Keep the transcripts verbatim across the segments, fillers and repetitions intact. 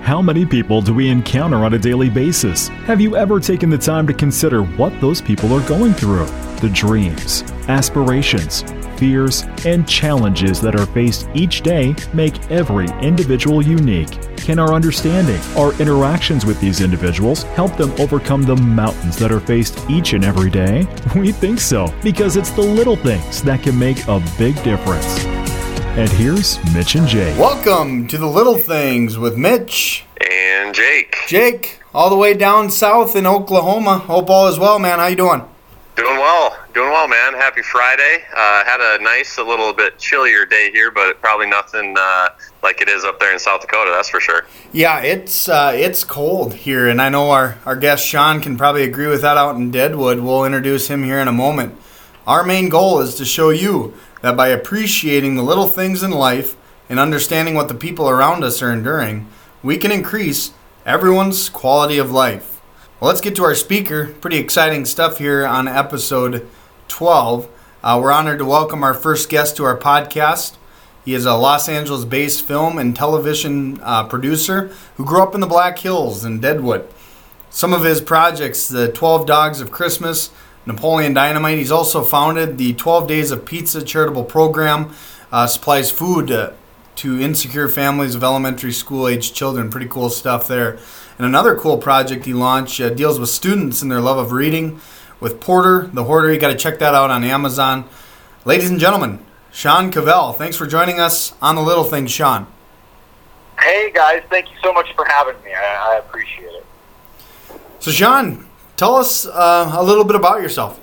How many people do we encounter on a daily basis? Have you ever taken the time to consider what those people are going through? The dreams, aspirations, fears, and challenges that are faced each day make every individual unique. Can our understanding, our interactions with these individuals help them overcome the mountains that are faced each and every day? We think so, because it's the little things that can make a big difference. And here's Mitch and Jake. Welcome to the Little Things with Mitch and Jake. Jake, all the way down south in Oklahoma. Hope all is well, man. How you doing? Doing well. Doing well, man. Happy Friday. Uh, had a nice, a little bit chillier day here, but probably nothing uh, like it is up there in South Dakota, that's for sure. Yeah, it's uh, it's cold here, and I know our, our guest Sean can probably agree with that out in Deadwood. We'll introduce him here in a moment. Our main goal is to show you that by appreciating the little things in life and understanding what the people around us are enduring, we can increase everyone's quality of life. Well, let's get to our speaker. Pretty exciting stuff here on episode twelve. Uh, we're honored to welcome our first guest to our podcast. He is a Los Angeles-based film and television uh, producer who grew up in the Black Hills in Deadwood. Some of his projects, the twelve Dogs of Christmas, Napoleon Dynamite. He's also founded the twelve Days of Pizza charitable program, uh, supplies food uh, to insecure families of elementary school-aged children. Pretty cool stuff there. And another cool project he launched uh, deals with students and their love of reading with Porter, the Hoarder. You got to check that out on Amazon. Ladies and gentlemen, Sean Cavell. Thanks for joining us on The Little Things, Sean. Hey, guys. Thank you so much for having me. I, I appreciate it. So, Sean, tell us uh, a little bit about yourself.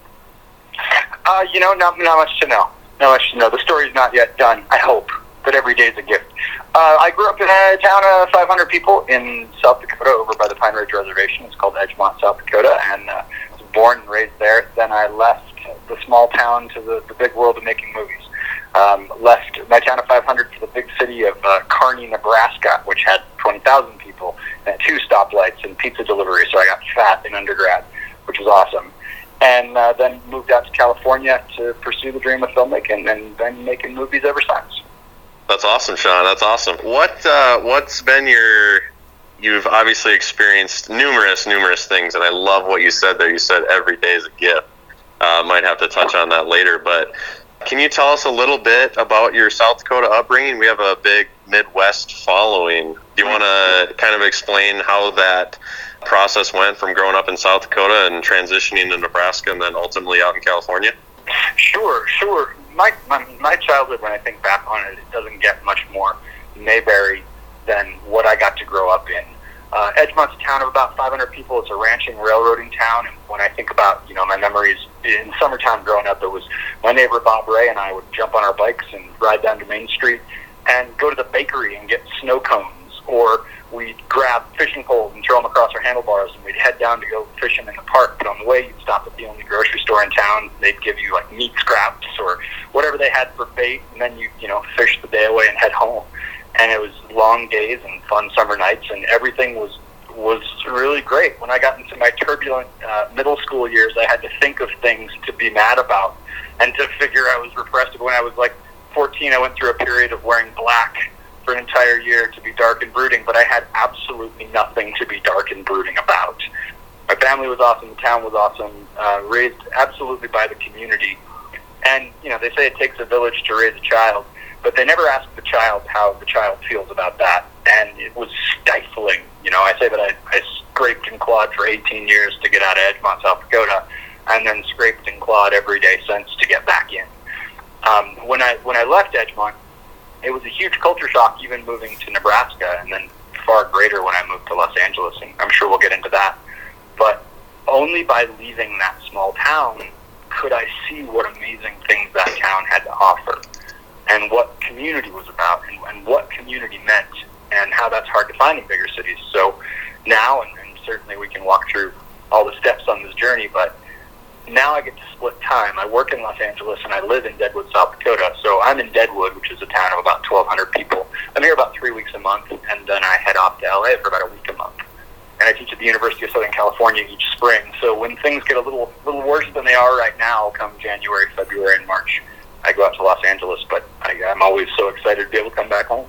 Uh, you know, not, not much to know. Not much to know. The story's not yet done, I hope, but every day's a gift. Uh, I grew up in a town of five hundred people in South Dakota over by the Pine Ridge Reservation. It's called Edgemont, South Dakota, and uh, was born and raised there. Then I left the small town to the, the big world of making movies. Um, left my town of five hundred to the big city of uh, Kearney, Nebraska, which had twenty thousand people and two stoplights and pizza delivery, so I got fat in undergrad, which was awesome. And uh, then moved out to California to pursue the dream of filmmaking, and been making movies ever since. That's awesome, Sean. That's awesome. What uh, what's been your? You've obviously experienced numerous, numerous things, and I love what you said there. You said every day is a gift. Uh, might have to touch on that later, but can you tell us a little bit about your South Dakota upbringing? We have a big Midwest following. Do you want to kind of explain how that process went from growing up in South Dakota and transitioning to Nebraska and then ultimately out in California? Sure, sure. My, my my childhood, when I think back on it, it doesn't get much more Mayberry than what I got to grow up in. Uh, Edgemont's a town of about five hundred people. It's a ranching, railroading town. And when I think about, you know, my memories in summertime growing up, it was my neighbor Bob Ray and I would jump on our bikes and ride down to Main Street and go to the bakery and get snow cones, or we'd grab fishing poles and throw them across our handlebars, and we'd head down to go fishing in the park. But on the way, you'd stop at the only grocery store in town. They'd give you like meat scraps or whatever they had for bait, and then you you know fish the day away and head home. And it was long days and fun summer nights, and everything was was really great. When I got into my turbulent uh, middle school years, I had to think of things to be mad about and to figure I was repressed. When I was like fourteen, I went through a period of wearing black for an entire year to be dark and brooding, but I had absolutely nothing to be dark and brooding about. My family was awesome, the town was awesome, uh, raised absolutely by the community. And, you know, they say it takes a village to raise a child, but they never ask the child how the child feels about that. And it was stifling. You know, I say that I, I scraped and clawed for eighteen years to get out of Edgemont, South Dakota, and then scraped and clawed every day since to get back in. Um, when I when I left Edgemont, it was a huge culture shock even moving to Nebraska, and then far greater when I moved to Los Angeles, and I'm sure we'll get into that. But only by leaving that small town could I see what amazing things that town had to offer, and what community was about, and, and what community meant, and how that's hard to find in bigger cities. So now, and, and certainly we can walk through all the steps on this journey, but now I get to split time. I work in Los Angeles and I live in Deadwood, South Dakota. So I'm in Deadwood, which is a town of about twelve hundred people. I'm here about three weeks a month, and then I head off to L A for about a week a month. And I teach at the University of Southern California each spring. So when things get a little little worse than they are right now, come January, February, and March, I go out to Los Angeles. But I, I'm always so excited to be able to come back home.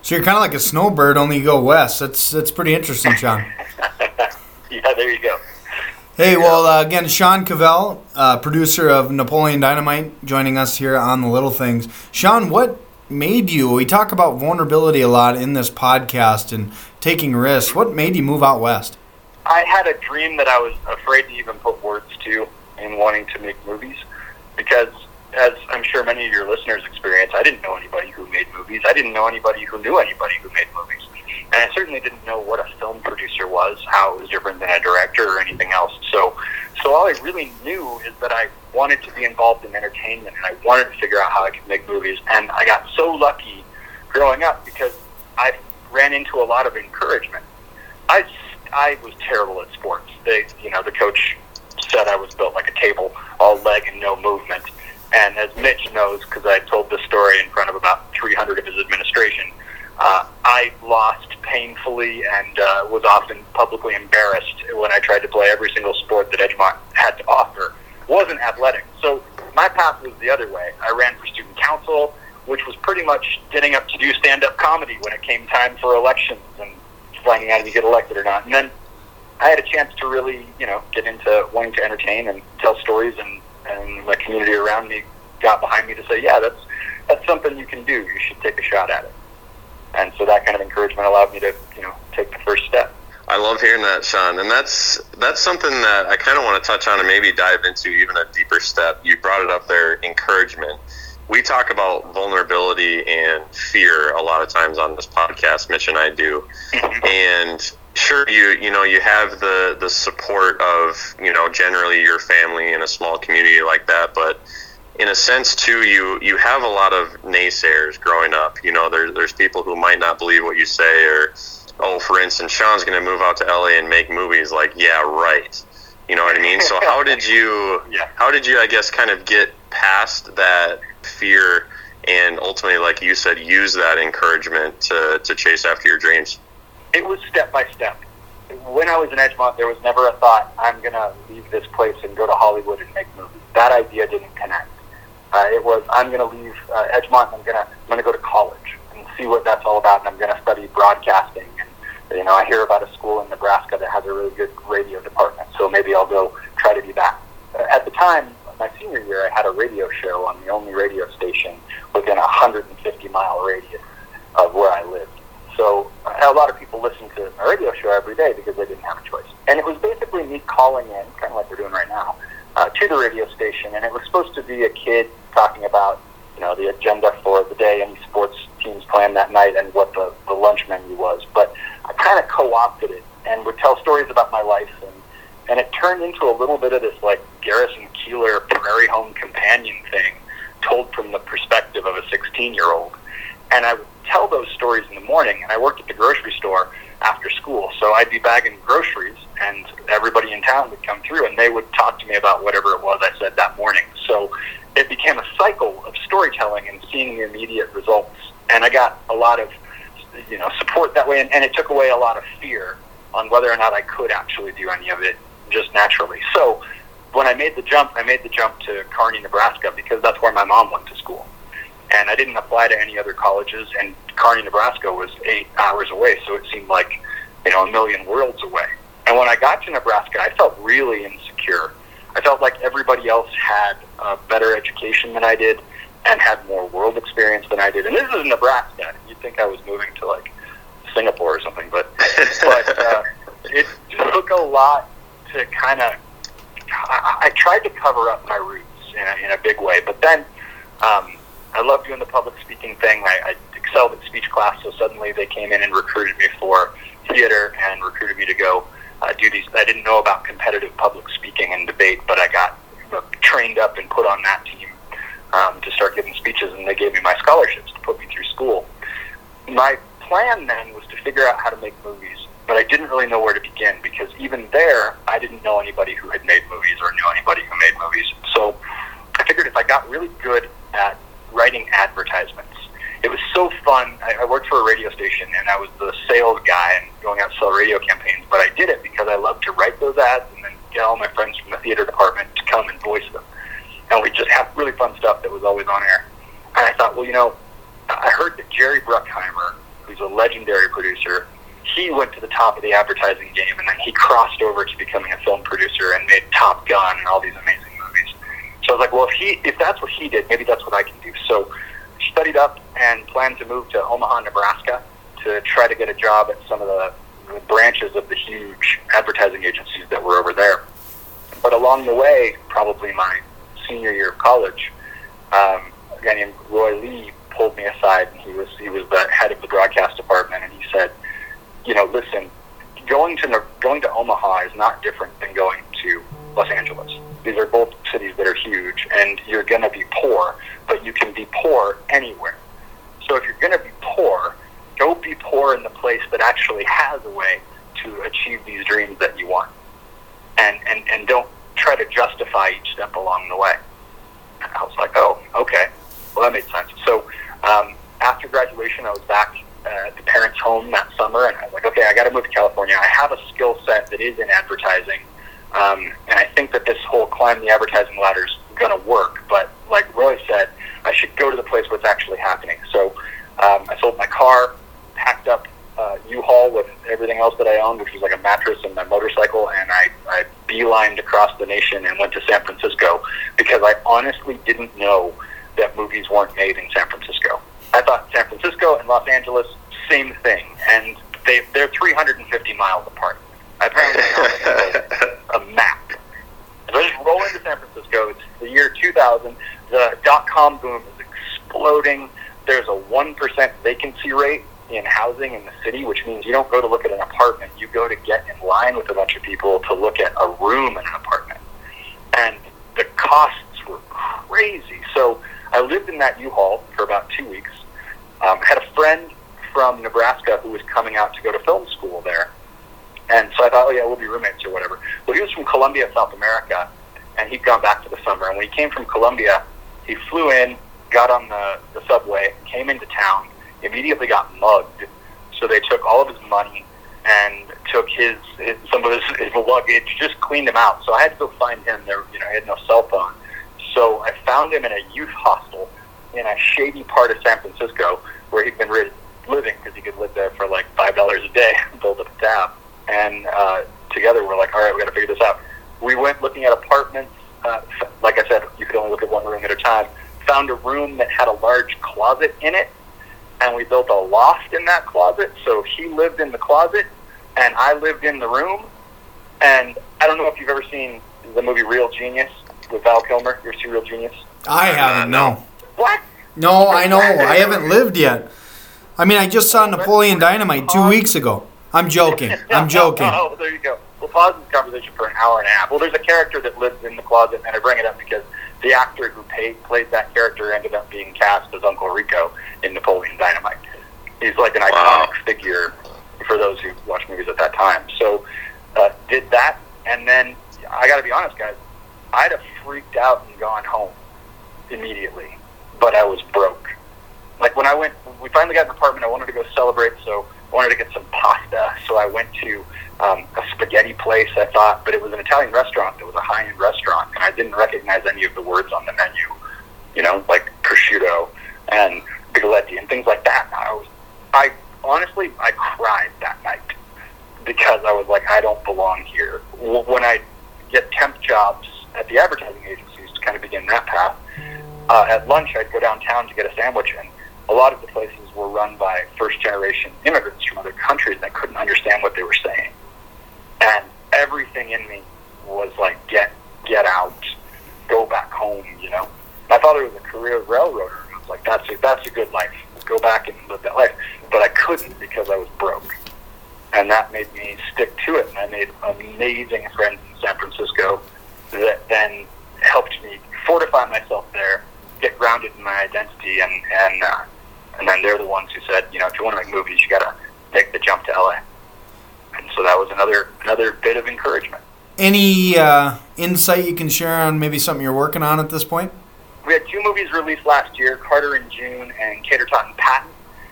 So you're kind of like a snowbird, only you go west. That's that's pretty interesting, Sean. Yeah, there you go. Hey, well, uh, again, Sean Cavell, uh, producer of Napoleon Dynamite, joining us here on The Little Things. Sean, what made you, we talk about vulnerability a lot in this podcast and taking risks. What made you move out west? I had a dream that I was afraid to even put words to in wanting to make movies because, as I'm sure many of your listeners experience, I didn't know anybody who made movies. I didn't know anybody who knew anybody who made movies. And I certainly didn't know what a film producer was, how it was different than a director or anything else. So so all I really knew is that I wanted to be involved in entertainment, and I wanted to figure out how I could make movies. And I got so lucky growing up because I ran into a lot of encouragement. I, I was terrible at sports. They, you know, the coach said I was built like a table, all leg and no movement. And as Mitch knows, because I told this story in front of about three hundred of his administration, Uh, I lost painfully and uh, was often publicly embarrassed when I tried to play every single sport that Edgemont had to offer. Wasn't athletic. So my path was the other way. I ran for student council, which was pretty much getting up to do stand-up comedy when it came time for elections and finding out if you get elected or not. And then I had a chance to really, you know, get into wanting to entertain and tell stories, and, and my community around me got behind me to say, yeah, that's that's something you can do. You should take a shot at it. And so that kind of encouragement allowed me to, you know, take the first step. I love hearing that, Sean. And that's that's something that I kind of want to touch on and maybe dive into even a deeper step. You brought it up there, encouragement. We talk about vulnerability and fear a lot of times on this podcast, Mitch and I do. Mm-hmm. And sure, you you know, you have the, the support of, you know, generally your family in a small community like that, but in a sense, too, you, you have a lot of naysayers growing up. You know, there, there's people who might not believe what you say, or, oh, for instance, Sean's going to move out to L A and make movies. Like, yeah, right. You know what I mean? So how did you, yeah. how did you, I guess, kind of get past that fear and ultimately, like you said, use that encouragement to, to chase after your dreams? It was step by step. When I was in Edgemont, there was never a thought, I'm going to leave this place and go to Hollywood and make movies. That idea didn't connect. Uh, it was, I'm going to leave uh, Edgemont and I'm going to I'm going to go to college and see what that's all about, and I'm going to study broadcasting. And, you know, I hear about a school in Nebraska that has a really good radio department, so maybe I'll go try to do that. Uh, at the time, my senior year, I had a radio show on the only radio station within a one hundred fifty mile radius of where I lived. So uh, a lot of people listened to my radio show every day because they didn't have a choice. And it was basically me calling in, kind of like we're doing right now, uh, to the radio station, and it was supposed to be a kid talking about, you know, the agenda for the day, any sports teams playing that night, and what the, the lunch menu was. But I kind of co-opted it and would tell stories about my life, and, and it turned into a little bit of this, like, Garrison Keillor Prairie Home Companion thing, told from the perspective of a sixteen-year-old. And I would tell those stories in the morning, and I worked at the grocery store after school, so I'd be bagging groceries, and everybody in town would come through, and they would talk to me about whatever it was I said that morning. So it became a cycle of storytelling and seeing the immediate results. And I got a lot of, you know, support that way, and, and it took away a lot of fear on whether or not I could actually do any of it just naturally. So when I made the jump, I made the jump to Kearney, Nebraska, because that's where my mom went to school. And I didn't apply to any other colleges, and Kearney, Nebraska was eight hours away, so it seemed like, you know, a million worlds away. And when I got to Nebraska, I felt really insecure. I felt like everybody else had a better education than I did and had more world experience than I did. And this is Nebraska. You'd think I was moving to, like, Singapore or something, but but uh, it took a lot to kind of, I, I tried to cover up my roots in a, in a big way, but then um, I love doing the public speaking thing. I, I excelled at speech class, so suddenly they came in and recruited me for theater and recruited me to go uh, do these. I didn't know about competitive public speaking and debate, but I got uh, trained up and put on that team um, to start giving speeches, and they gave me my scholarships to put me through school. My plan then was to figure out how to make movies, but I didn't really know where to begin, because even there, I didn't know anybody who had made movies or knew anybody who made movies. So I figured if I got really good at writing advertisements, it was so fun. I, I worked for a radio station, and I was the sales guy and going out to sell radio campaigns, but I did it because I loved to write those ads and then get all my friends from the theater department to come and voice them. And we just have really fun stuff that was always on air. And I thought, well, you know, I heard that Jerry Bruckheimer, who who's a legendary producer, he went to the top of the advertising game, and then he crossed over to becoming a film producer and made Top Gun and all these amazing movies. So I was like, well, if he, if that's what he did, maybe that's what I can do. So I studied up and planned to move to Omaha, Nebraska to try to get a job at some of the, the branches of the huge advertising agencies that were over there. But along the way, probably my senior year of college, um, a guy named Roy Lee pulled me aside, and he was he was the head of the broadcast department, and he said, you know, listen, going to going to Omaha is not different than going to Los Angeles. These are both cities that are huge, and you're going to be poor, but you can be poor anywhere. So if you're going to be poor, go be poor in the place that actually has a way to achieve these dreams that you want. And, and, and don't try to justify each step along the way. And I was like, oh, okay. Well, that made sense. So um, after graduation, I was back uh, at the parents' home that summer, and I was like, okay, I got to move to California. I have a skill set that is in advertising, um, and I think that this whole climb the advertising ladder is going to work. But like Roy said, I should go to the place where it's actually happening. So um, I sold my car, packed up uh, U-Haul with everything else that I owned, which was like a mattress and my motorcycle, and I, I beelined across the nation and went to San Francisco because I honestly didn't know that movies weren't made in San Francisco. I thought San Francisco and Los Angeles, same thing, and they, they're three hundred fifty miles apart. I apparently found a map. So I just roll into San Francisco. It's the year two thousand. The dot-com boom is exploding. There's a one percent vacancy rate in housing in the city, which means you don't go to look at an apartment. You go to get in line with a bunch of people to look at a room in an apartment. And the costs were crazy. So I lived in that U-Haul for about two weeks. Um, had a friend from Nebraska who was coming out to go to film school there. And so I thought, oh yeah, we'll be roommates or whatever. Well, he was from Colombia, South America, and he'd gone back for the summer. And when he came from Colombia, he flew in, got on the, the subway, came into town, immediately got mugged. So they took all of his money and took his, his some of his, his luggage, just cleaned him out. So I had to go find him. There, you know, he had no cell phone. So I found him in a youth hostel in a shady part of San Francisco where he'd been rid- living because he could live there for like five dollars a day and build up a tab. And uh, together we're like, all right, we got to figure this out. We went looking at apartments. Uh, like I said, you could only look at one room at a time. Found a room that had a large closet in it, and we built a loft in that closet. So he lived in the closet, and I lived in the room. And I don't know if you've ever seen the movie Real Genius with Val Kilmer. You ever see Real Genius? I haven't, no. What? No, I know. I haven't lived yet. I mean, I just saw Napoleon Dynamite two weeks ago. I'm joking. I'm joking. Oh, there you go. We'll pause this conversation for an hour and a half. Well, there's a character that lives in the closet, and I bring it up because the actor who paid, played that character ended up being cast as Uncle Rico in Napoleon Dynamite. He's like an iconic Wow. figure for those who watched movies at that time. So, uh, did that, and then, I gotta be honest, guys, I'd have freaked out and gone home immediately, but I was broke. Like, when I went, we finally got an apartment, I wanted to go celebrate, so I wanted to get some pasta, so I went to um, a spaghetti place, I thought, but it was an Italian restaurant. It was a high-end restaurant, and I didn't recognize any of the words on the menu, you know, like prosciutto and bigoletti and things like that. I was, I honestly, I cried that night because I was like, I don't belong here. When I get temp jobs at the advertising agencies to kind of begin that path, uh, at lunch I'd go downtown to get a sandwich, and a lot of the places were run by first-generation immigrants from other countries that couldn't understand what they were saying. And everything in me was like, get get out, go back home, you know. My father was a career railroader. I was like, that's a, that's a good life. Go back and live that life. But I couldn't because I was broke. And that made me stick to it. And I made amazing friends in San Francisco that then helped me fortify myself there, get grounded in my identity, and and uh, and then they're the ones who said, you know, if you want to make movies, you got to make the jump to L A. And so that was another another bit of encouragement. Any uh, insight you can share on maybe something you're working on at this point? We had two movies released last year, Carter in June and Cater Tot and Patton.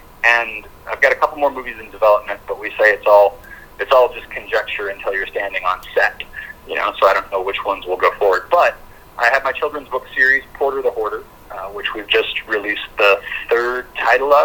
And I've got a couple more movies in development, but we say it's all it's all just conjecture until you're standing on set. You know, so I don't know which ones will go forward. But I have my children's book series, Porter the Hoarder, uh, which we've just released the third title of.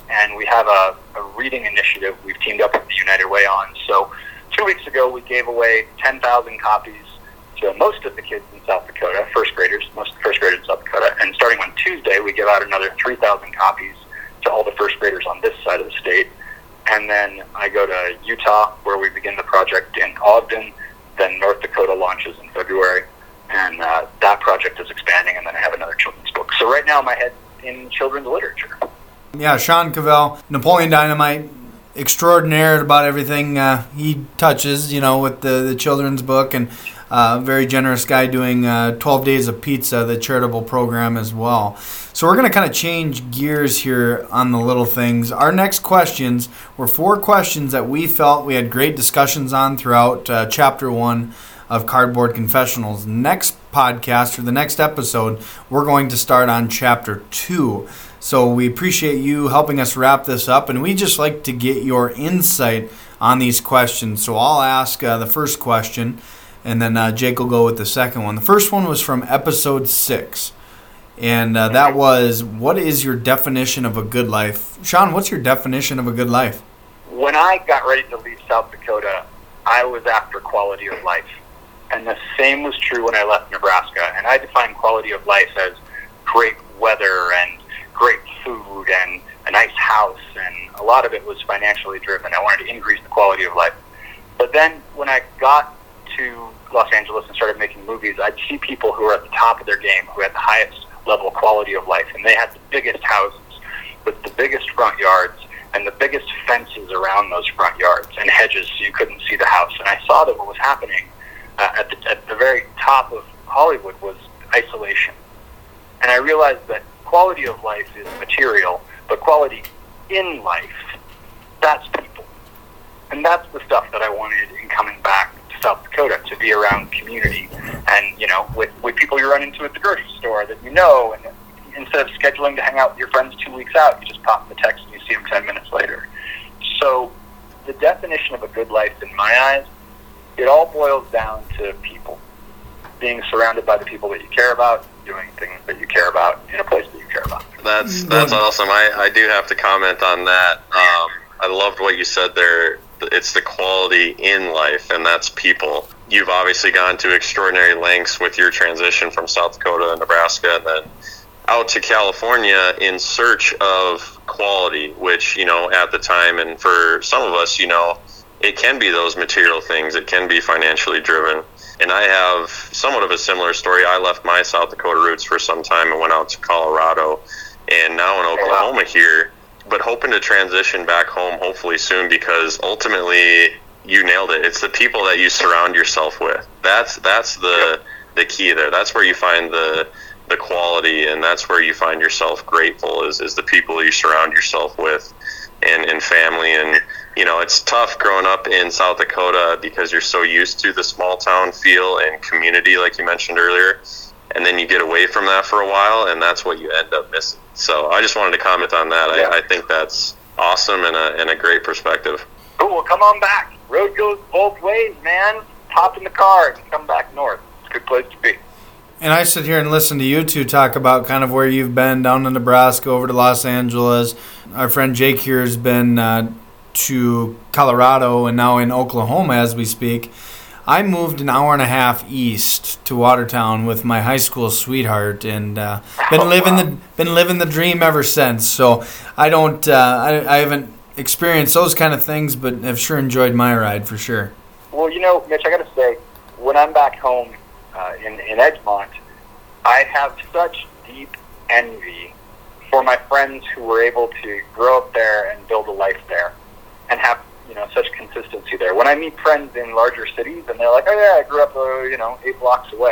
and we have a, a reading initiative we've teamed up with the United Way on. So two weeks ago, we gave away ten thousand copies to most of the kids in South Dakota, first graders, most of the first graders in South Dakota. And starting on Tuesday, we give out another three thousand copies to all the first graders on this side of the state. And then I go to Utah, where we begin the project in Ogden. Then North Dakota launches in February. And uh, that project is expanding, and then I have another children's book. So right now, my head's in children's literature. Yeah, Sean Cavell, Napoleon Dynamite, extraordinaire about everything uh, he touches, you know, with the, the children's book, and uh, very generous guy doing uh, twelve Days of Pizza, the charitable program as well. So we're going to kind of change gears here on the little things. Our next questions were four questions that we felt we had great discussions on throughout uh, Chapter one of Cardboard Confessionals. Next podcast, or the next episode, we're going to start on Chapter two. So we appreciate you helping us wrap this up, and we just like to get your insight on these questions. So I'll ask uh, the first question, and then uh, Jake will go with the second one. The first one was from episode six, and uh, that was, what is your definition of a good life? Sean, what's your definition of a good life? When I got ready to leave South Dakota, I was after quality of life. And the same was true when I left Nebraska. And I define quality of life as great weather and great food and a nice house, and a lot of it was financially driven. I wanted to increase the quality of life. But then when I got to Los Angeles and started making movies, I'd see people who were at the top of their game, who had the highest level quality of life, and they had the biggest houses with the biggest front yards and the biggest fences around those front yards and hedges so you couldn't see the house. And I saw that what was happening uh, at, the, at the very top of Hollywood was isolation. And I realized that quality of life is material, but quality in life, that's people. And that's the stuff that I wanted in coming back to South Dakota, to be around community and, you know, with, with people you run into at the grocery store that you know, and instead of scheduling to hang out with your friends two weeks out, you just pop them a text and you see them ten minutes later. So the definition of a good life in my eyes, it all boils down to people. Being surrounded by the people that you care about, doing things that you care about in a place that you care about. That's that's awesome. I, I do have to comment on that. Um, I loved what you said there. It's the quality in life, and that's people. You've obviously gone to extraordinary lengths with your transition from South Dakota and Nebraska, and then out to California in search of quality, which, you know, at the time, and for some of us, you know, it can be those material things. It can be financially driven. And I have somewhat of a similar story. I left my South Dakota roots for some time and went out to Colorado, and now in Oklahoma here, but hoping to transition back home hopefully soon, because ultimately, you nailed it. It's the people that you surround yourself with. That's that's the the key there. That's where you find the the quality, and that's where you find yourself grateful, is, is the people you surround yourself with, and, and family. And you know, it's tough growing up in South Dakota because you're so used to the small town feel and community, like you mentioned earlier, and then you get away from that for a while, and that's what you end up missing. So I just wanted to comment on that. Yeah. I, I think that's awesome and a, and a great perspective. Cool, well, come on back. Road goes both ways, man. Hop in the car and come back north. It's a good place to be. And I sit here and listen to you two talk about kind of where you've been, down to Nebraska, over to Los Angeles. Our friend Jake here has been uh, to Colorado and now in Oklahoma as we speak. I moved an hour and a half east to Watertown with my high school sweetheart, and uh, been oh, living wow. the been living the dream ever since. So I don't, uh, I, I haven't experienced those kind of things, but have sure enjoyed my ride for sure. Well, you know, Mitch, I got to say, when I'm back home uh, in in Edgemont, I have such deep envy for my friends who were able to grow up there and build a life there, and have, you know, such consistency there. When I meet friends in larger cities and they're like, oh yeah, I grew up, uh, you know, eight blocks away.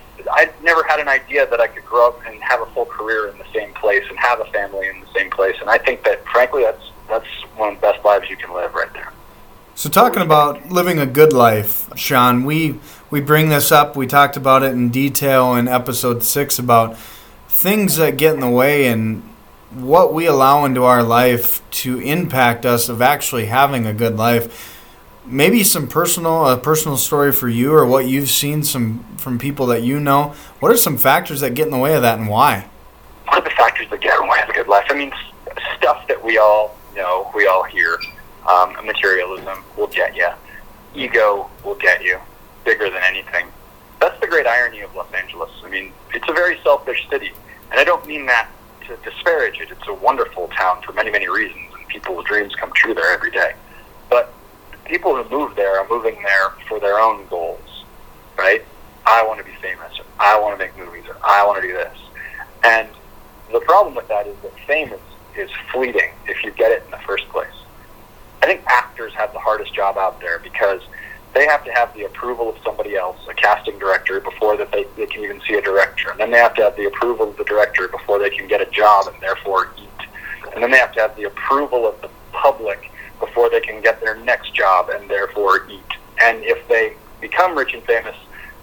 I never had an idea that I could grow up and have a full career in the same place and have a family in the same place. And I think that, frankly, that's that's one of the best lives you can live right there. So talking about living a good life, Sean, we we bring this up. We talked about it in detail in episode six about things that get in the way and what we allow into our life to impact us of actually having a good life. Maybe some personal, a personal story for you, or what you've seen some from people that you know. What are some factors that get in the way of that, and why? What are the factors that get in the way of a good life? I mean, stuff that we all know, we all hear. Um, materialism will get you. Ego will get you. Bigger than anything. That's the great irony of Los Angeles. I mean, it's a very selfish city. And I don't mean that to disparage it. It's a wonderful town for many, many reasons. And people's dreams come true there every day. But people who move there are moving there for their own goals, right? I want to be famous, or I want to make movies, or I want to do this. And the problem with that is that fame is, is fleeting if you get it in the first place. I think actors have the hardest job out there because they have to have the approval of somebody else, a casting director, before that they, they can even see a director. And then they have to have the approval of the director before they can get a job and therefore eat. And then they have to have the approval of the public before they can get their next job and therefore eat. And if they become rich and famous,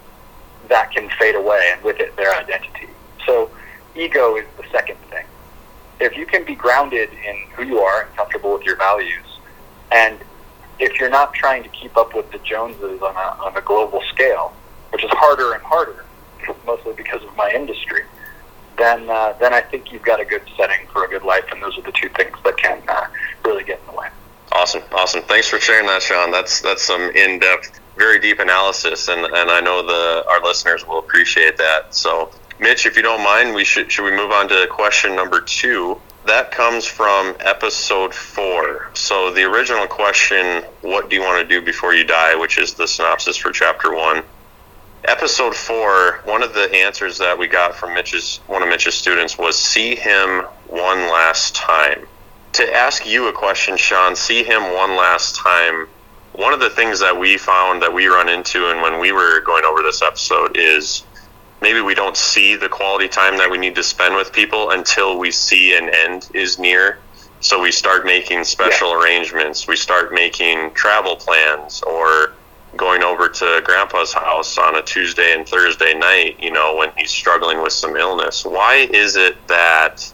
that can fade away, and with it, their identity. So ego is the second thing. If you can be grounded in who you are and comfortable with your values, and if you're not trying to keep up with the Joneses on a, on a global scale, which is harder and harder, mostly because of my industry, then uh, then I think you've got a good setting for a good life, and those are the two things that can uh, really get in the way. Awesome, awesome. Thanks for sharing that, Sean. That's that's some in-depth, very deep analysis, and, and I know the our listeners will appreciate that. So, Mitch, if you don't mind, we should should we move on to question number two? That comes from episode four. So the original question, what do you want to do before you die, which is the synopsis for chapter one. Episode four, one of the answers that we got from Mitch's one of Mitch's students was see him one last time. To ask you a question, Sean, see him one last time, one of the things that we found that we run into and when we were going over this episode is maybe we don't see the quality time that we need to spend with people until we see an end is near. So we start making special yeah. arrangements. We start making travel plans or going over to Grandpa's house on a Tuesday and Thursday night, you know, when he's struggling with some illness. Why is it that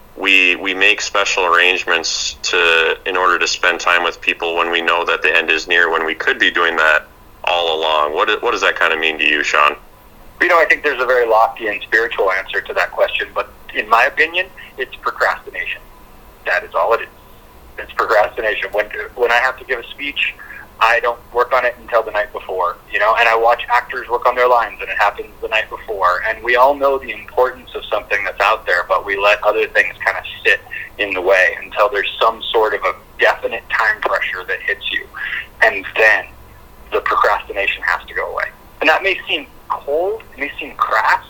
we we make special arrangements to in order to spend time with people when we know that the end is near, when we could be doing that all along? What what does that kind of mean to you, Sean? You know, I think there's a very lofty and spiritual answer to that question, but in my opinion, it's procrastination. That is all it is. It's procrastination. When when I have to give a speech, I don't work on it until the night before, you know, and I watch actors work on their lines, and it happens the night before, and we all know the importance of something that's out there, but we let other things kind of sit in the way until there's some sort of a definite time pressure that hits you, and then the procrastination has to go away. And that may seem cold, it may seem crass,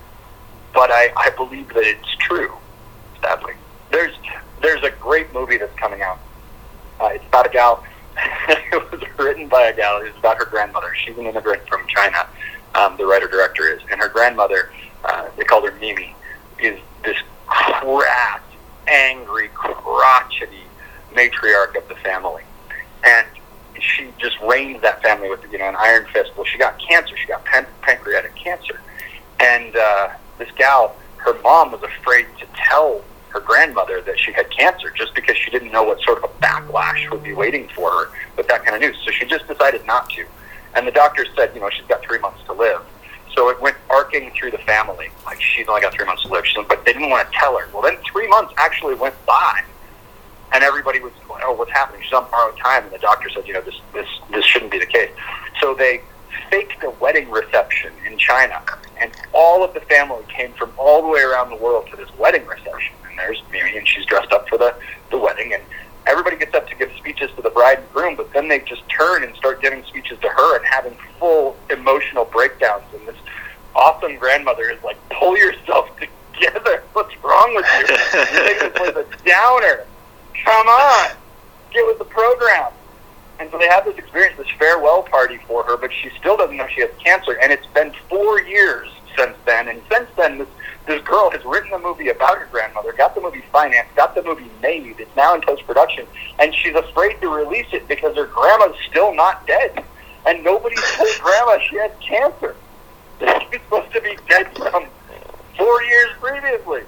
but I, I believe that it's true, sadly. There's there's a great movie that's coming out. Uh, it's about a gal. It was written by a gal. It's about her grandmother. She's an immigrant from China, um, the writer-director is. And her grandmother, uh, they called her Mimi, is this crass, angry, crotchety matriarch of the family. And she just reigns that family with, you know, an iron fist. Well, she got cancer. She got pan- pancreatic cancer. And uh, this gal, her mom was afraid to tell her grandmother that she had cancer just because she didn't know what sort of a backlash would be waiting for her with that kind of news. So she just decided not to. And the doctor said, you know, she's got three months to live. So it went arcing through the family. Like, she's only got three months to live. She, but they didn't want to tell her. Well, then three months actually went by. And everybody was going, oh, what's happening? She's on borrowed time. And the doctor said, you know, this, this, this shouldn't be the case. So they faked a wedding reception in China. And all of the family came from all the way around the world to this wedding reception. And there's Mimi, and she's dressed up for the, the wedding. And everybody gets up to give speeches to the bride and groom, but then they just turn and start giving speeches to her and having full emotional breakdowns. And this awesome grandmother is like, pull yourself together. What's wrong with you? You think this was a downer. Come on. Get with the program. And so they have this experience, this farewell party for her, but she still doesn't know she has cancer. And it's been four years since then. And since then, this, this girl has written a movie about her grandmother, got the movie financed, got the movie made. It's now in post-production. And she's afraid to release it because her grandma's still not dead. And nobody told grandma she had cancer. She's supposed to be dead from four years previously.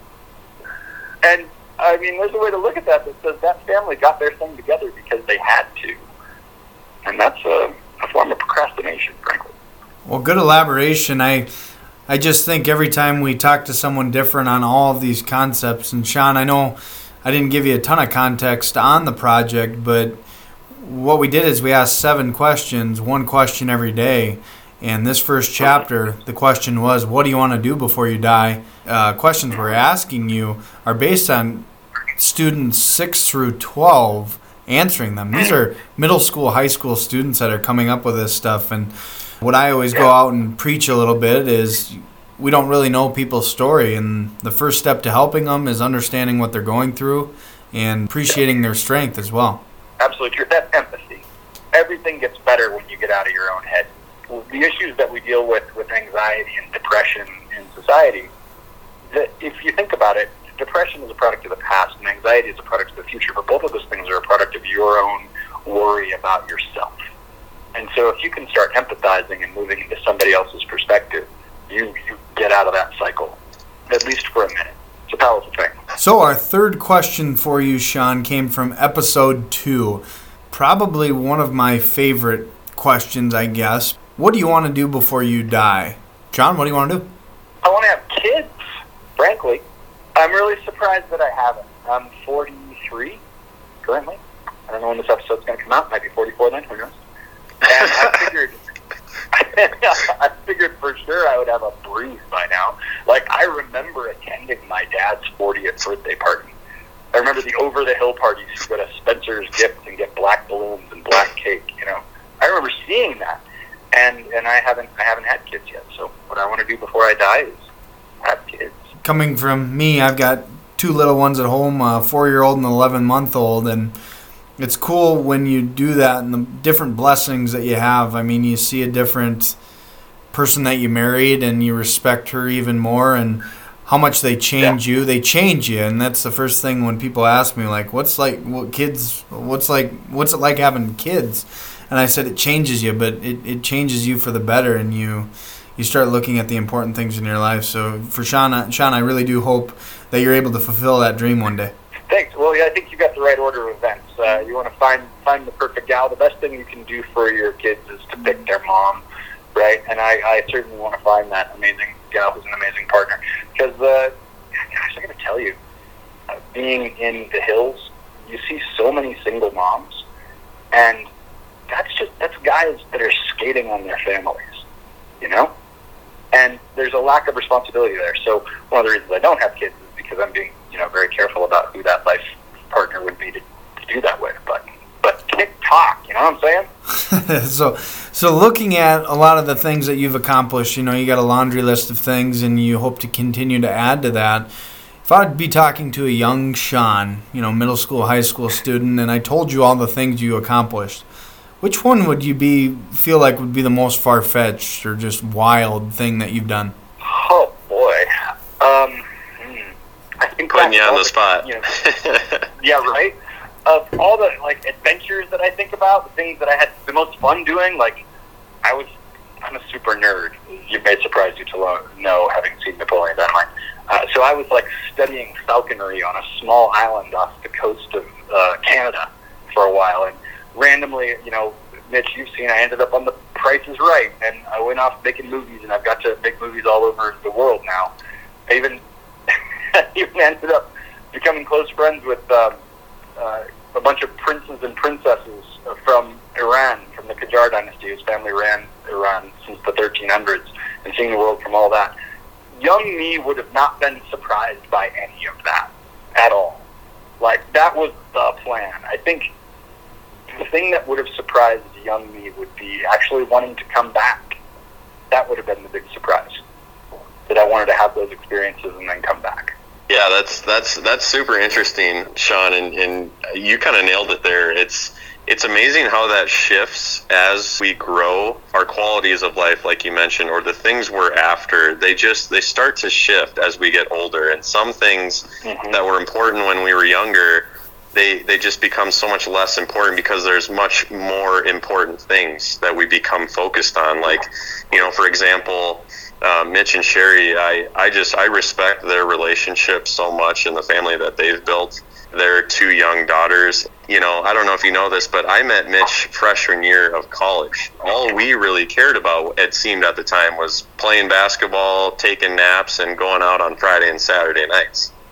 And, I mean, there's a way to look at that that says that family got their thing together because they had to. And that's a, a form of procrastination, frankly. Well, good elaboration. I I just think every time we talk to someone different on all of these concepts, and Sean, I know I didn't give you a ton of context on the project, but what we did is we asked seven questions, one question every day. And this first chapter, the question was, what do you want to do before you die? Uh, questions we're asking you are based on students six through twelve answering them. These are middle school, high school students that are coming up with this stuff. And what I always go out and preach a little bit is we don't really know people's story. And the first step to helping them is understanding what they're going through and appreciating their strength as well. Absolutely true. That's empathy. Everything gets better when you get out of your own head. The issues that we deal with with anxiety and depression in society, that if you think about it, depression is a product of the past and anxiety is a product of the future, but both of those things are a product of your own worry about yourself. And so if you can start empathizing and moving into somebody else's perspective, you, you get out of that cycle, at least for a minute. It's a powerful thing. So our third question for you, Sean, came from episode two. Probably one of my favorite questions, I guess. What do you want to do before you die? John, what do you want to do? I want to have kids, frankly. I'm really surprised that I haven't. I'm forty-three currently. I don't know when this episode's going to come out. It might be forty-four then. Who knows? And I figured, I figured for sure I would have a breeze by now. Like, I remember attending my dad's fortieth birthday party. I remember the over-the-hill parties. You go to Spencer's Gifts and get black balloons and black cake, you know. I remember seeing that. And and I haven't I haven't had kids yet. So what I want to do before I die is have kids. Coming from me, I've got two little ones at home, a four-year-old and an eleven-month-old, and it's cool when you do that and the different blessings that you have. I mean, you see a different person that you married and you respect her even more, and how much they change yeah. you. They change you, and that's the first thing when people ask me, like, what's like what kids? What's like what's it like having kids? And I said it changes you, but it, it changes you for the better, and you you start looking at the important things in your life. So for Sean, Sean, I really do hope that you're able to fulfill that dream one day. Thanks. Well, yeah, I think you got the right order of events. Uh, you want to find find the perfect gal. The best thing you can do for your kids is to pick their mom, right? And I, I certainly want to find that amazing gal who's an amazing partner. Because, uh, gosh, I got to tell you, uh, being in the hills, you see so many single moms, and that's just that's guys that are skating on their families, you know? And there's a lack of responsibility there. So one of the reasons I don't have kids is because I'm being, you know, very careful about who that life partner would be to, to do that with. But but TikTok, you know what I'm saying? so so looking at a lot of the things that you've accomplished, you know, you got a laundry list of things and you hope to continue to add to that. If I'd be talking to a young Sean, you know, middle school, high school student, and I told you all the things you accomplished, which one would you be feel like would be the most far-fetched or just wild thing that you've done? Oh, boy. Um, I think Putting you on the spot. You know, yeah, right? Of all the, like, adventures that I think about, the things that I had the most fun doing, like, I was, I'm a super nerd. You may surprise you to lo- know, having seen Napoleon Dynamite. Uh, so I was, like, studying falconry on a small island off the coast of uh, Canada for a while, and randomly, you know, Mitch, you've seen, I ended up on The Price is Right, and I went off making movies, and I've got to make movies all over the world now. I even, even ended up becoming close friends with um, uh, a bunch of princes and princesses from Iran, from the Qajar dynasty, whose family ran Iran since the thirteen hundreds, and seeing the world from all that. Young me would have not been surprised by any of that at all. Like, that was the plan. I think the thing that would have surprised young me would be actually wanting to come back. That would have been the big surprise. That I wanted to have those experiences and then come back. Yeah, that's that's that's super interesting, Sean, and, and you kind of nailed it there. It's it's amazing how that shifts as we grow. Our qualities of life, like you mentioned, or the things we're after, they just they start to shift as we get older. And some things mm-hmm. that were important when we were younger, they they just become so much less important because there's much more important things that we become focused on. Like, you know, for example, uh, Mitch and Sherry, I, I just I respect their relationship so much and the family that they've built. Their two young daughters. You know, I don't know if you know this, but I met Mitch freshman year of college. All we really cared about, it seemed at the time, was playing basketball, taking naps, and going out on Friday and Saturday nights.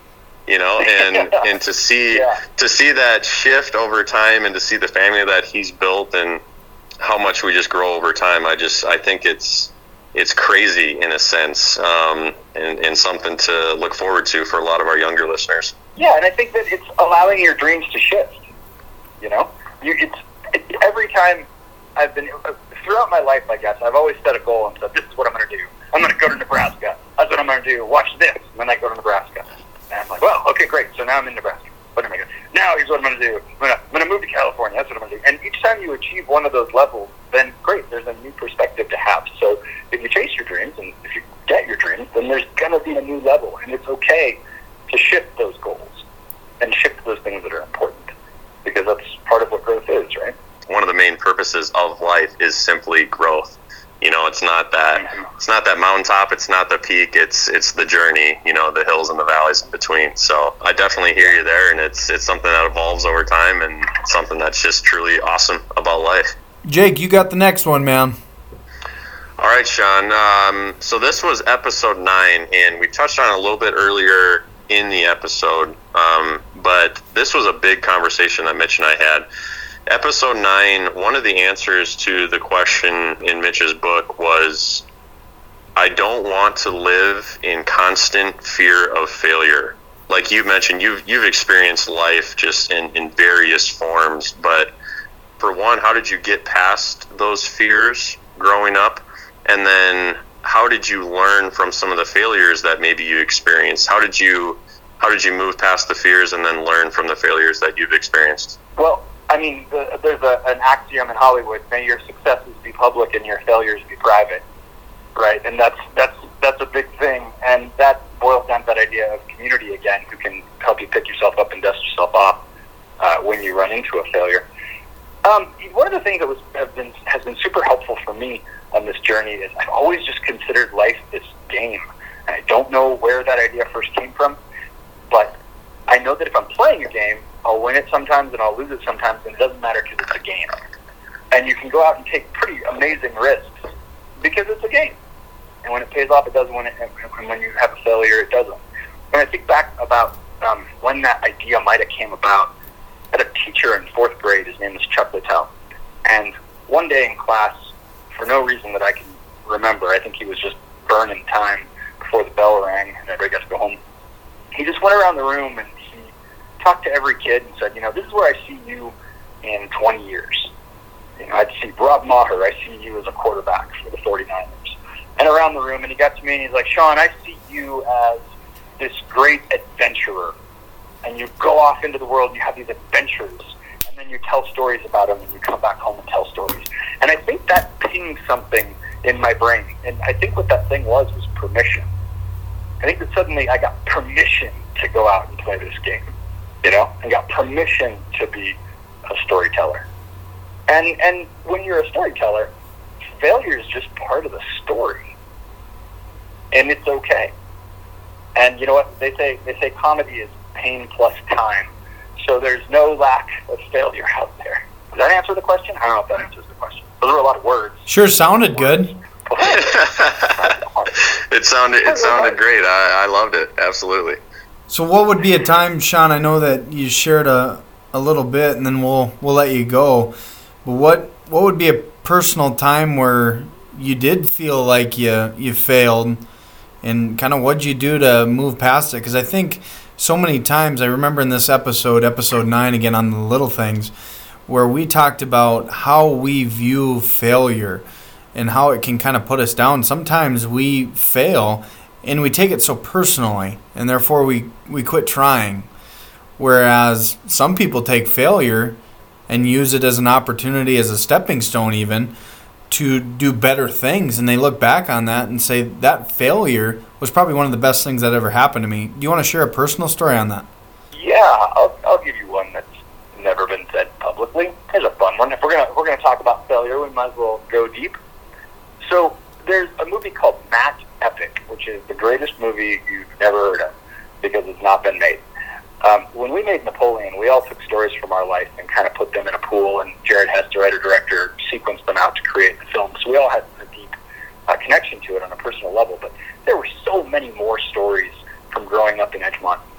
you know, and and to see Yeah. to see that shift over time, and to see the family that he's built, and how much we just grow over time. I just I think it's it's crazy in a sense, um, and, and something to look forward to for a lot of our younger listeners. Yeah, and I think that it's allowing your dreams to shift. You know, you it's it, every time I've been throughout my life, I guess I've always set a goal and said, "This is what I'm going to do. I'm going to go to Nebraska. That's what I'm going to do. Watch this." And then I go to Nebraska, and I'm like, "Well, okay, great. So now I'm in Nebraska. What am I going to do? Now here's what I'm going to do. I'm going to, I'm going to move to California. That's what I'm going to do." And each time you achieve one of those levels, then great. There's a new perspective to have. So if you chase your dreams and if you get your dreams, then there's going to be a new level, and it's okay to shift those goals and shift those things that are important, because that's part of what growth is, right? One of the main purposes of life is simply growth. You know, it's not that it's not that mountaintop, it's not the peak, it's it's the journey, you know, the hills and the valleys in between. So I definitely hear you there, and it's it's something that evolves over time, and something that's just truly awesome about life. Jake, you got the next one, man. All right, Sean. Um, so this was episode nine, and we touched on it a little bit earlier in the episode, um, but this was a big conversation that Mitch and I had. Episode nine, one of the answers to the question in Mitch's book was, I don't want to live in constant fear of failure. Like you mentioned, you've, you've experienced life just in, in various forms, but for one, how did you get past those fears growing up? And then how did you learn from some of the failures that maybe you experienced? How did you, how did you move past the fears and then learn from the failures that you've experienced? Well, I mean, the, there's a, an axiom in Hollywood: may your successes be public and your failures be private, right? And that's that's that's a big thing, and that boils down to that idea of community again, who can help you pick yourself up and dust yourself off uh, when you run into a failure. Um, one of the things that was have been has been super helpful for me on this journey is I've always just considered life this game, and I don't know where that idea first came from, but I know that if I'm playing a game, I'll win it sometimes and I'll lose it sometimes, and it doesn't matter because it's a game. And you can go out and take pretty amazing risks because it's a game. And when it pays off, it does. When it, and when you have a failure, it doesn't. When I think back about um, when that idea might have came about, I had a teacher in fourth grade. His name was Chuck Littell. And one day in class, for no reason that I can remember, I think he was just burning time before the bell rang and everybody got to go home. He just went around the room and talked to every kid and said, you know, this is where I see you in twenty years. You know, I'd see Rob Maher, I see you as a quarterback for the forty-niners. And around the room, and he got to me and he's like, Sean, I see you as this great adventurer. And you go off into the world and you have these adventures. And then you tell stories about them and you come back home and tell stories. And I think that pinged something in my brain. And I think what that thing was was permission. I think that suddenly I got permission to go out and play this game. You know, and got permission to be a storyteller. And and when you're a storyteller, failure is just part of the story. And it's okay. And you know what? They say they say comedy is pain plus time. So there's no lack of failure out there. Does that answer the question? I don't know if that answers the question. Those are a lot of words. Sure sounded good. It sounded it sounded great. I, I loved it. Absolutely. So what would be a time, Sean, I know that you shared a, a little bit and then we'll we'll let you go, but what what would be a personal time where you did feel like you, you failed, and kind of what'd you do to move past it? Because I think so many times, I remember in this episode, episode nine again on the little things, where we talked about how we view failure and how it can kind of put us down. Sometimes we fail and we take it so personally, and therefore we, we quit trying. Whereas some people take failure and use it as an opportunity, as a stepping stone even, to do better things. And they look back on that and say, that failure was probably one of the best things that ever happened to me. Do you want to share a personal story on that? Yeah, I'll, I'll give you one that's never been said publicly. Here's a fun one. If we're gonna if we're gonna talk about failure, we might as well go deep. So there's a movie called Matt Epic, which is the greatest movie you've never heard of because it's not been made. Um, when we made Napoleon, we all took stories from our life and kind of put them in a pool, and Jared Hess, the writer-director, sequenced them out to create the film. So we all had a deep uh, connection to it on a personal level. But there were so many more stories from growing up in Edgemont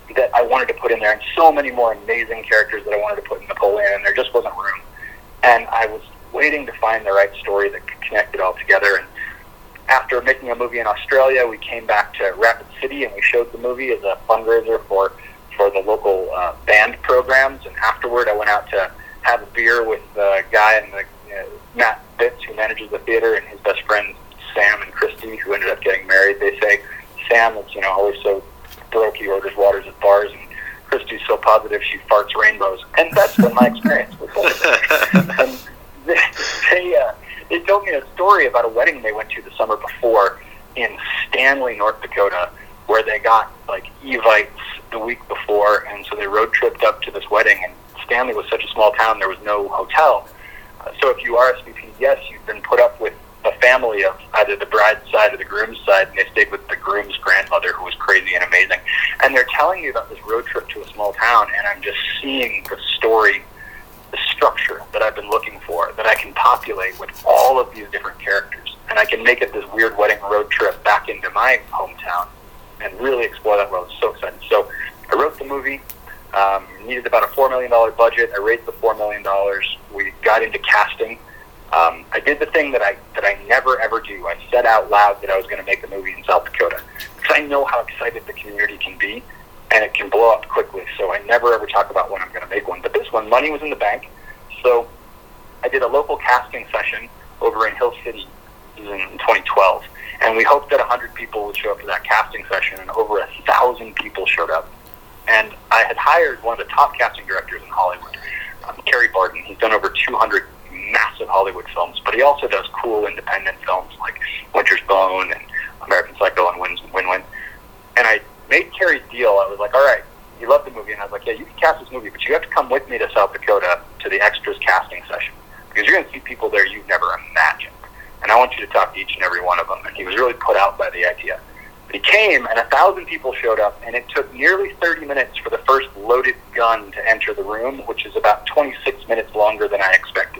that I wanted to put in there, and so many more amazing characters that I wanted to put in Napoleon, and there just wasn't room. And I was waiting to find the right story that could connect it all together. And after making a movie in Australia, we came back to Rapid City, and we showed the movie as a fundraiser for, for the local uh, band programs. And afterward, I went out to have a beer with the guy in the you know, Matt Bitts, who manages the theater, and his best friend Sam and Christy, who ended up getting married. They say Sam is, you know, always so broke he orders waters at bars, and Christy's so positive she farts rainbows. And that's been my experience with both of them. And they they, uh, they told me a story about a wedding they went to the summer before in Stanley, North Dakota, where they got like Evites the week before, and so they road tripped up to this wedding. And Stanley was such a small town, there was no hotel. Uh, so if you R S V P, yes, you've been put up with a family of either the bride's side or the groom's side, and they stayed with the groom's grandmother, who was crazy and amazing. And they're telling you about this road trip to a small town, and I'm just seeing the story, the structure that I've been looking for, that I can populate with all of these different characters. And I can make it this weird wedding road trip back into my hometown and really explore that world. It's so exciting. So I wrote the movie, um, needed about a four million dollars budget. I raised the four million dollars. We got into casting. Um, I did the thing that I that I never ever do. I said out loud that I was going to make a movie in South Dakota, because I know how excited the community can be, and it can blow up quickly. So I never ever talk about when I'm going to make one. But this one, money was in the bank, so I did a local casting session over in Hill City in twenty twelve, and we hoped that one hundred people would show up to that casting session, and over a thousand people showed up. And I had hired one of the top casting directors in Hollywood, um, Kerry Barton. He's done over two hundred massive Hollywood films, but he also does cool independent films like Winter's Bone and American Psycho and Win Win Win. And I made Kerry's deal. I was like, all right, you love the movie, and I was like, yeah, you can cast this movie, but you have to come with me to South Dakota to the extras casting session, because you're going to see people there you've never imagined, and I want you to talk to each and every one of them. And he was really put out by the idea. But he came, and a thousand people showed up, and it took nearly thirty minutes for the first loaded gun to enter the room, which is about twenty-six minutes longer than I expected.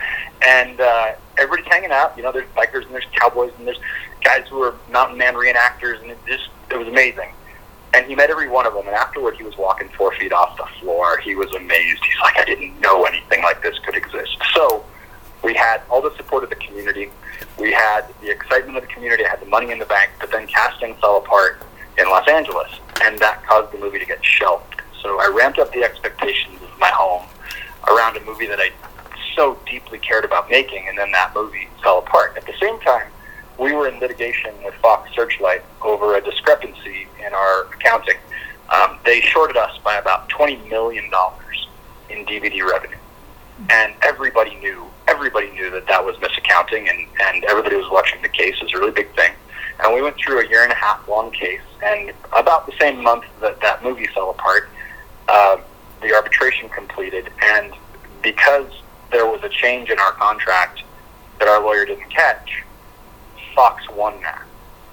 And uh, everybody's hanging out. You know, there's bikers and there's cowboys and there's guys who are mountain man reenactors, and it just it was amazing. And he met every one of them. And afterward, he was walking four feet off the floor. He was amazed. He's like, I didn't know anything like this could exist. So we had all the support of the community. We had the excitement of the community. I had the money in the bank. But then casting fell apart in Los Angeles, and that caused the movie to get shelved. So I ramped up the expectations of my home around a movie that I so deeply cared about making, and then that movie fell apart. At the same time, we were in litigation with Fox Searchlight over a discrepancy in our accounting. Um, they shorted us by about twenty million dollars in D V D revenue, and everybody knew everybody knew that that was misaccounting, and, and everybody was watching the case. It was a really big thing. And we went through a year and a half long case, and about the same month that that movie fell apart, uh, the arbitration completed, and because there was a change in our contract that our lawyer didn't catch, Fox won that.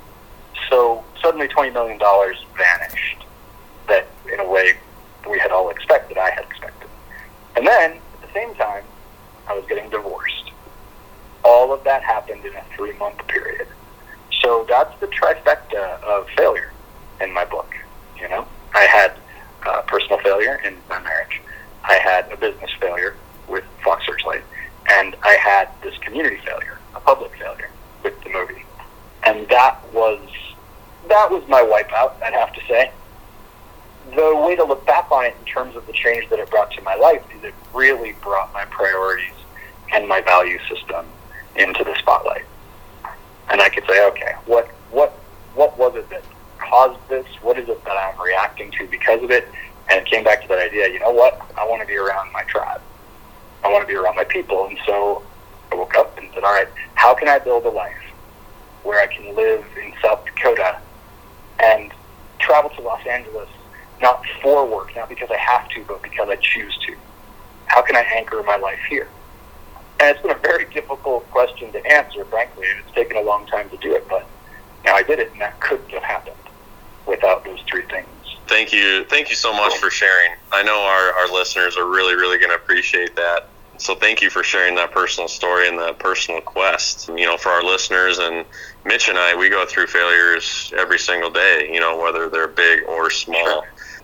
So suddenly twenty million dollars vanished that, in a way, we had all expected, I had expected. And then, at the same time, I was getting divorced. All of that happened in a three-month period. So that's the trifecta of failure in my book, you know? I had uh, personal failure in my marriage. I had a business failure with Fox Searchlight, and I had this community failure, a public failure with the movie. And that was that was my wipeout, I'd have to say. The way to look back on it in terms of the change that it brought to my life is it really brought my priorities and my value system into the spotlight. And I could say, okay, what what what was it that caused this? What is it that I'm reacting to because of it? And it came back to that idea, you know what? I want to be around my tribe. I want to be around my people. And so I woke up and said, all right, how can I build a life where I can live in South Dakota and travel to Los Angeles, not for work, not because I have to, but because I choose to? How can I anchor my life here? And it's been a very difficult question to answer, frankly, and it's taken a long time to do it, but now I did it, and that couldn't have happened without those three things. Thank you. Thank you so much for sharing. I know our, our listeners are really, really going to appreciate that. So thank you for sharing that personal story and that personal quest. You know, for our listeners, and Mitch and I, we go through failures every single day, you know, whether they're big or small. Sure.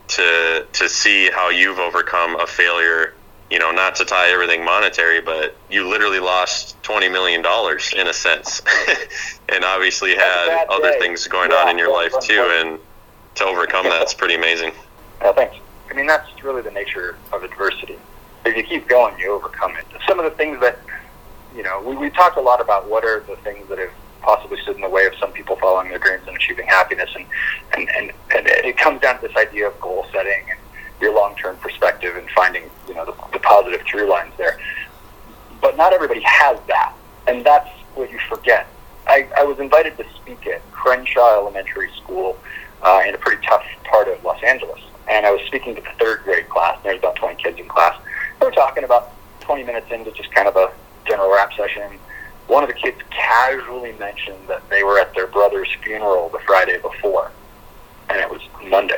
to to see how you've overcome a failure. You know, not to tie everything monetary, but you literally lost twenty million dollars in a sense, and obviously had other day. things going yeah, on in your life too, and to overcome that's pretty amazing. Yeah, thanks. I mean, that's really the nature of adversity. If you keep going, you overcome it. Some of the things that, you know, we, we talked a lot about what are the things that have possibly stood in the way of some people following their dreams and achieving happiness, and, and, and, and it comes down to this idea of goal setting and your long-term perspective and finding, you know, the, the positive through lines there. But not everybody has that, and that's what you forget. I, I was invited to speak at Crenshaw Elementary School uh, in a pretty tough part of Los Angeles, and I was speaking to the third grade class, and there's about twenty kids in class. We were talking about twenty minutes into just kind of a general rap session. One of the kids casually mentioned that they were at their brother's funeral the Friday before, and it was Monday.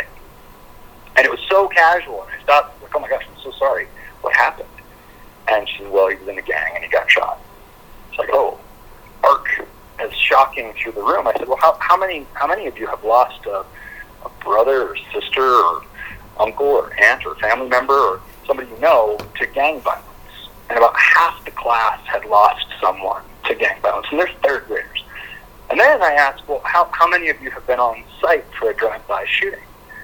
And it was so casual, and I stopped, like, oh my gosh, I'm so sorry. What happened? And she said, well, he was in a gang, and he got shot. It's like, oh, arc is shocking through the room. I said, well, how, how many how many of you have lost a, a brother or sister or uncle or aunt or family member or somebody you know to gang violence? And about half the class had lost someone to gang violence, and they're third graders. And then I asked, well, how, how many of you have been on site for a drive-by shooting?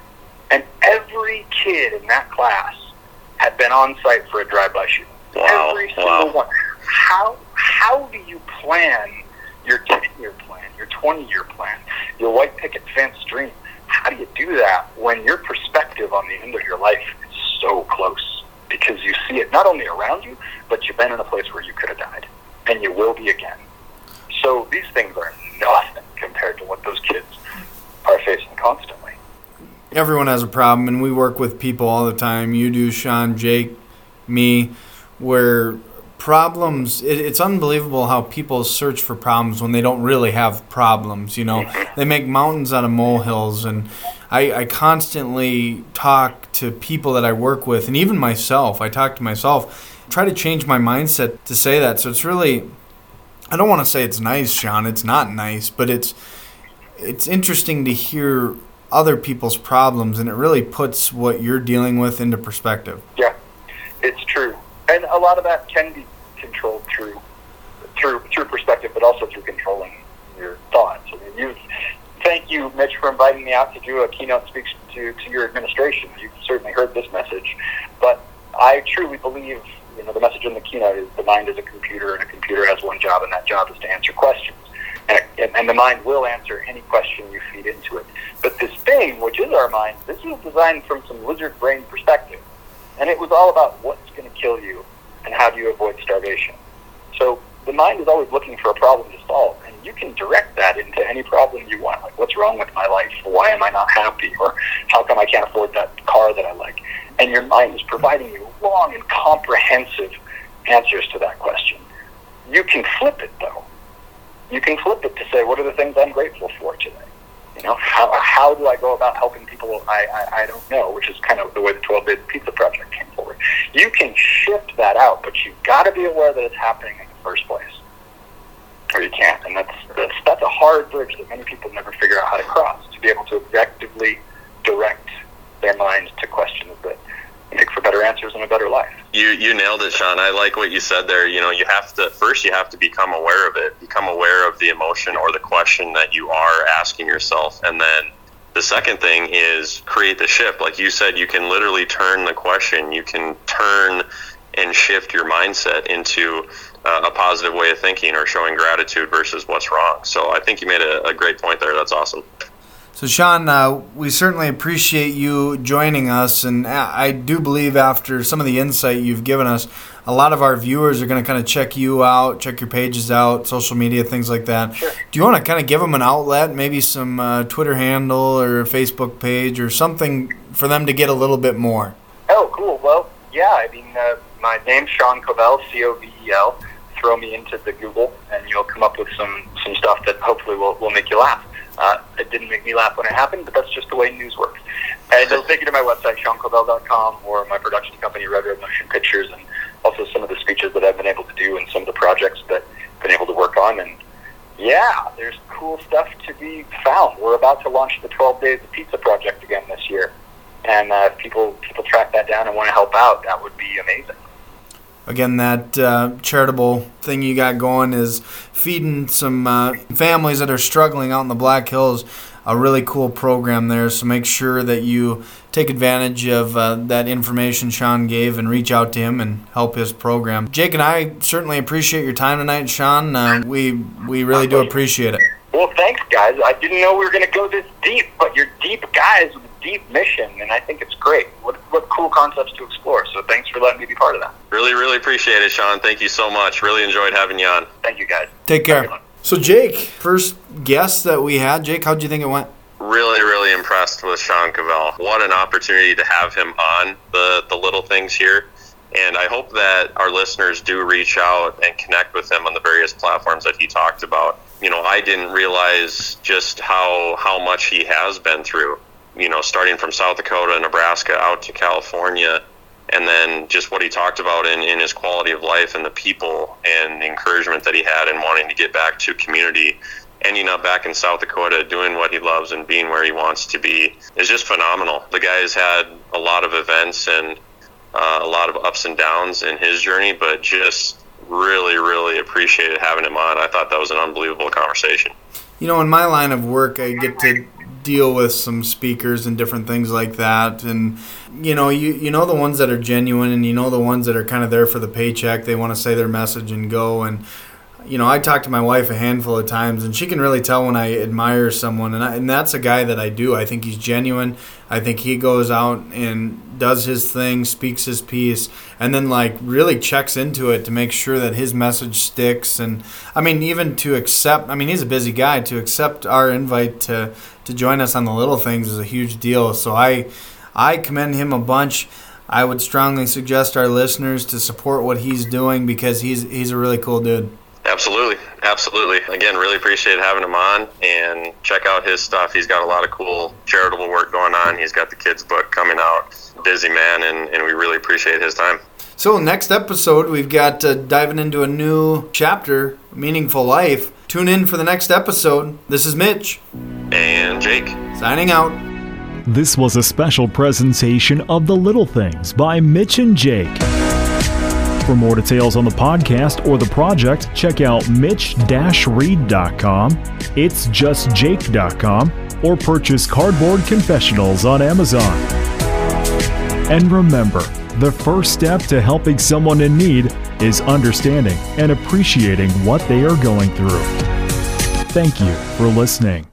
And every kid in that class had been on site for a drive-by shooting. Wow. Every single wow. one. How how do you plan your ten-year plan, your twenty-year plan, your white picket fence dream? How do you do that when your perspective on the end of your life is so close? Because you see it not only around you, but you've been in a place where you could have died, and you will be again. So these things are nothing compared to what those kids are facing constantly. Everyone has a problem, and we work with people all the time. You do, Sean, Jake, me, where problems, it, it's unbelievable how people search for problems when they don't really have problems, you know. They make mountains out of molehills, and I, I constantly talk to people that I work with, and even myself, I talk to myself, try to change my mindset to say that. So it's really, I don't want to say it's nice, Sean, it's not nice, but it's it's interesting to hear other people's problems, and it really puts what you're dealing with into perspective. Yeah, it's true. And a lot of that can be controlled through through through perspective, but also through controlling your thoughts. I mean, you thank you, Mitch, for inviting me out to do a keynote speech to, to your administration. You've certainly heard this message, but I truly believe, you know, the message in the keynote is the mind is a computer, and a computer has one job, and that job is to answer questions. And, and, and the mind will answer any question you feed into it. But this thing, which is our mind, this was designed from some lizard brain perspective. And it was all about what's going to kill you and how do you avoid starvation. So the mind is always looking for a problem to solve, and you can direct that into any problem you want. Like, what's wrong with my life? Why am I not happy? Or how come I can't afford that car that I like? And your mind is providing you long and comprehensive answers to that question. You can flip it, though. You can flip it to say, what are the things I'm grateful for today? You know, how how do I go about helping people I, I, I don't know, which is kind of the way the twelve Days Pizza Project came forward. You can shift that out, but you've got to be aware that it's happening in the first place, or you can't. And that's, that's, that's a hard bridge that many people never figure out how to cross, to be able to effectively direct their mind to questions that make for better answers and a better life. You you nailed it, Sean. I like what you said there. You know, you have to, first you have to become aware of it, become aware of the emotion or the question that you are asking yourself. And then the second thing is create the shift. Like you said, you can literally turn the question. You can turn and shift your mindset into uh, a positive way of thinking, or showing gratitude versus what's wrong. So I think you made a, a great point there. That's awesome. So, Sean, uh, we certainly appreciate you joining us, and I do believe after some of the insight you've given us, a lot of our viewers are going to kind of check you out, check your pages out, social media, things like that. Sure. Do you want to kind of give them an outlet, maybe some uh, Twitter handle or a Facebook page or something for them to get a little bit more? Oh, cool. Well, yeah, I mean, uh, my name's Sean Covell, C O V E L. Throw me into the Google, and you'll come up with some, some stuff that hopefully will, will make you laugh. Uh, it didn't make me laugh when it happened, but that's just the way news works. And it'll take you to my website, sean covell dot com, or my production company, Red Red Motion Pictures, and also some of the speeches that I've been able to do and some of the projects that I've been able to work on. And yeah, there's cool stuff to be found. We're about to launch the twelve Days of Pizza Project again this year. And uh, if people people track that down and want to help out, that would be amazing. Again, that uh, charitable thing you got going is feeding some uh, families that are struggling out in the Black Hills. A really cool program there, so make sure that you take advantage of uh, that information Sean gave and reach out to him and help his program. Jake and I certainly appreciate your time tonight, Sean. Uh, we we really do appreciate it. Well, thanks, guys. I didn't know we were going to go this deep, but you're deep guys with a deep mission, and I think it's great. What what cool concepts to explore, so thanks for letting me be part of that. Really, really appreciate it, Sean. Thank you so much. Really enjoyed having you on. Thank you, guys. Take care. So, Jake, first guest that we had. Jake, how'd you think it went? Really, really impressed with Sean Cavell. What an opportunity to have him on the, the little things here. And I hope that our listeners do reach out and connect with him on the various platforms that he talked about. You know, I didn't realize just how how much he has been through, you know, starting from South Dakota, Nebraska, out to California, and then just what he talked about in, in his quality of life and the people and the encouragement that he had in wanting to get back to community, ending up back in South Dakota, doing what he loves and being where he wants to be is just phenomenal. The guy's had a lot of events and uh, a lot of ups and downs in his journey, but just really, really appreciated having him on. I thought that was an unbelievable conversation. You know, in my line of work, I get to deal with some speakers and different things like that, and you know you you know the ones that are genuine, and you know the ones that are kind of there for the paycheck. They want to say their message and go. And you know, I talked to my wife a handful of times, and she can really tell when I admire someone, and, I, and that's a guy that I do. I think he's genuine. I think he goes out and does his thing, speaks his piece, and then like really checks into it to make sure that his message sticks. And I mean, even to accept, I mean, he's a busy guy. To accept our invite to to join us on the little things is a huge deal. So I I commend him a bunch. I would strongly suggest our listeners to support what he's doing because he's he's a really cool dude. Absolutely. Absolutely. Again, really appreciate having him on, and check out his stuff. He's got a lot of cool charitable work going on. He's got the kids' book coming out. Busy man, and, and we really appreciate his time. So next episode, we've got uh, diving into a new chapter, Meaningful Life. Tune in for the next episode. This is Mitch. And Jake. Signing out. This was a special presentation of The Little Things by Mitch and Jake. For more details on the podcast or the project, check out mitch dash reed dot com, its just jake dot com, or purchase Cardboard Confessionals on Amazon. And remember, the first step to helping someone in need is understanding and appreciating what they are going through. Thank you for listening.